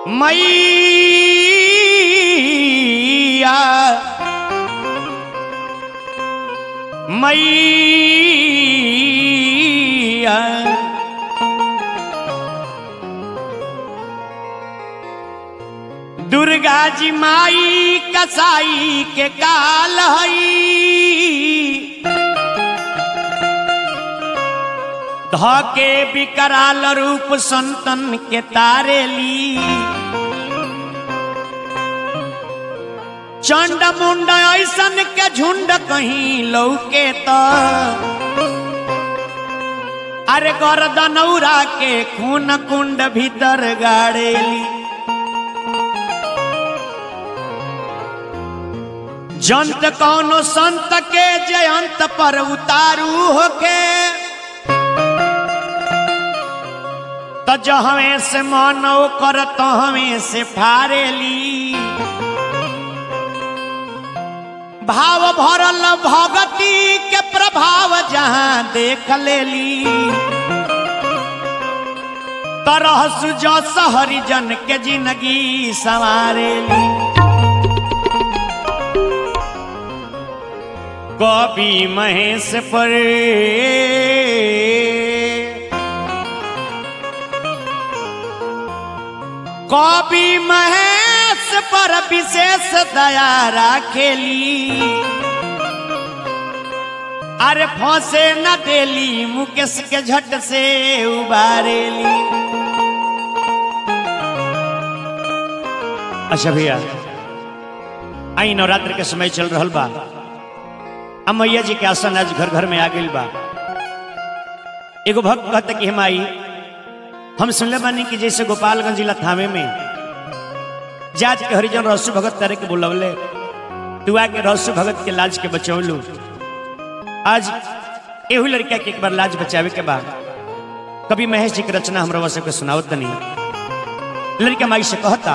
मैया मैया दुर्गा जी माई कसाई के काल हई धके विकराल रूप संतन के तारेली चंड मुंड ऐसन के झुंड कहीं लौके तो अरे गर्दनौरा के खून कुंड भीतर गाड़ेली जंत कौनो संत के जयंत पर उतारू होके तो जहवे से मानो कर तहवे से फारेली भाव भरल भगती के प्रभाव जहां देख लेली तरह सुजस हरिजन के जिंदगी संवारेली कवि महेश पर कवि महेश पर विशेष दया राखेली अरे फंसे न देली मुकेश के झट से उबारेली। अच्छा भैया आई नवरात्र के समय चल रहा बा अब मैया जी के आसन आज घर घर में आ गई बा। एगो भक्त कहते कि हम आई हम सुनले बानी कि जैसे गोपालगंज जिला थामे में जात के हरिजन रहसु भगत तारे के बुलवले तू आके रहसु भगत के लाज के बचौलू आज एहू लड़का के एक बार लाज बचावे के बाद कभी महेश जी की रचना हमरा सबके सुनावत तनी। लड़का माई से कहता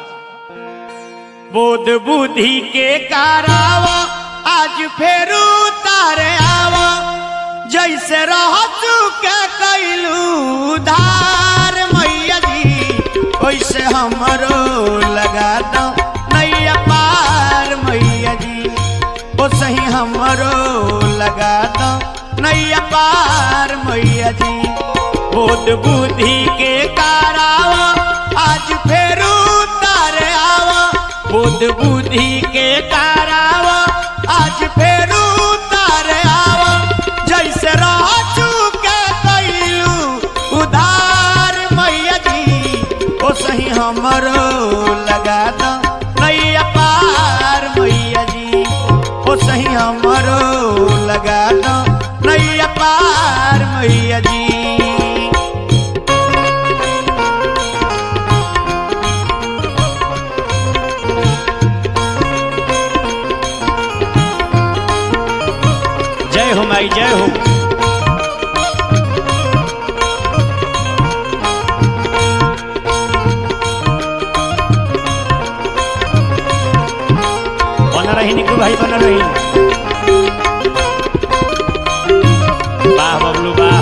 बोध बुद्धि के कारावा आज फेरू तारे आवा जैसे रहसु के कैलू धार मैया जी वैसे हमरो लगा दो नैया पार मैया जी वो सही हमरो लगा दो नैया पार मैया जी बोध बुद्धि के कारावा आज फेरू तारे आवा बोध बुद्धि के कारावा आज फेरू तारे आवा जैसे रहसु के कैलू उधार मैया जी ओ सही हमरो लगा दो नैया पार मैया जी ओ सही हमरो लगा दो नैया पार मैया जी। जय हो माई जय हो। बना रही निकू भाई बना रही वाह बबलू वाह।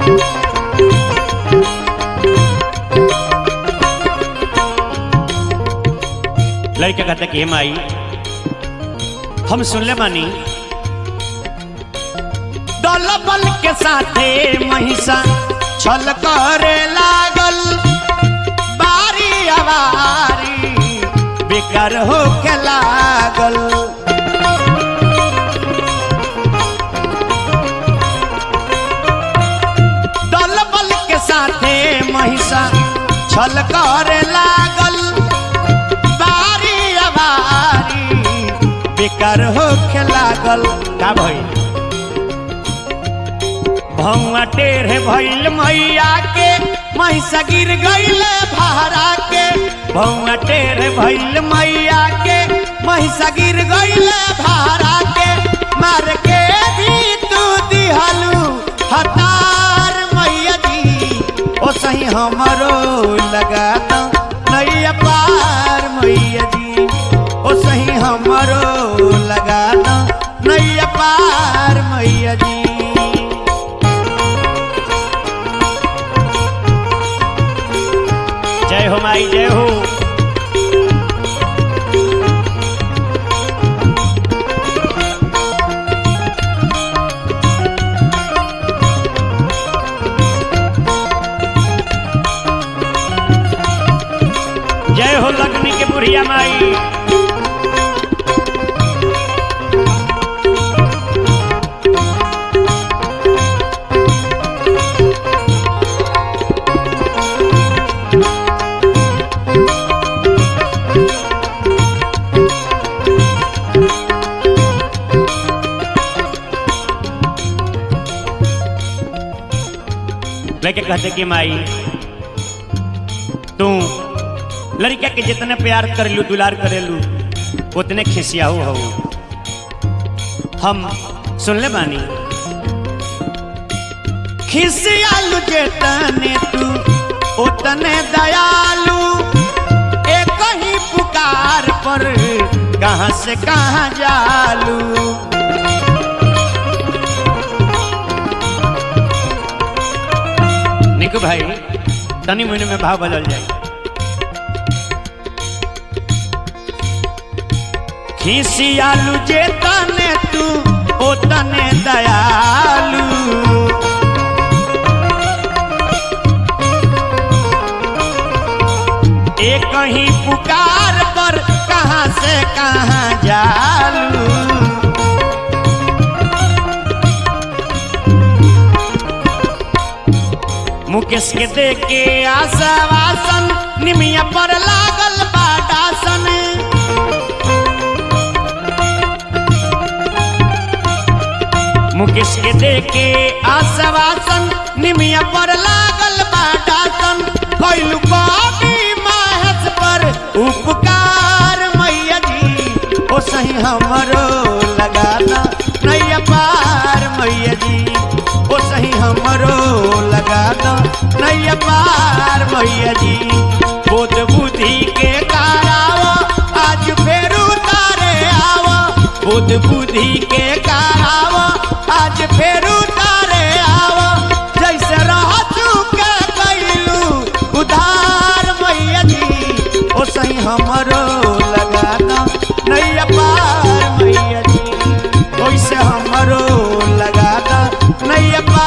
लड़का कहता कि माई हम सुनले मानी दल बल के साथे महिषा छल करे लागल बारी अवारी बेकार हो के लागल दल बल के साथे महिषा छल करे लागल बारी अवारी बेकार हो के लागल का भई भौआ टेढ़े भइल मैया के महिषा गिर गइल भारा के भौआ टेढ़े भइल मैया के महिषा गिर गइल भारा के मार के भी तू दिहलू हतार मैया जी ओ सही हमरो लगा दो नैया पार मैया जी ओ सही हमरो लगा दो नैया पार मैया जी। जय हो माई जय हो। जिया माई लेके कहते कि माई तू लड़का के जितने प्यार करेलू दुलार करेलू उतने खिसियाऊ हो। हम सुन ले बानी खिसियालू जितने तू उतने दयालू एक ही पुकार पर कहां से कहां जालू। निकू भाई तनी महीने में भाव बदल जाए। खिसियालू जे तने तू ओ तने दयालू एक ही पुकार पर कहां से कहां जालू। मुकेश के देके आशावासन निमिया पर लागल बाडासन। मुकेश के देके आशावासन निमिया पर लागल बाडासन। कैलू कभी महेश पर उपकार मैया जी ओ सही हमरो लगाना नैया पार मैया जी ओ सही हमरो लगाना नैया पार मैया जी। बोध बुद्धि के करावा आज फेर उतारे आवा बोध बुद्धि के करावा आज फेर उतारे आवा। जैसे रह चुके कैलू उधार मैया जी ओ सही हमरो लगाना नैया पार मैया जी। ओइसे हमरो लगाना नैया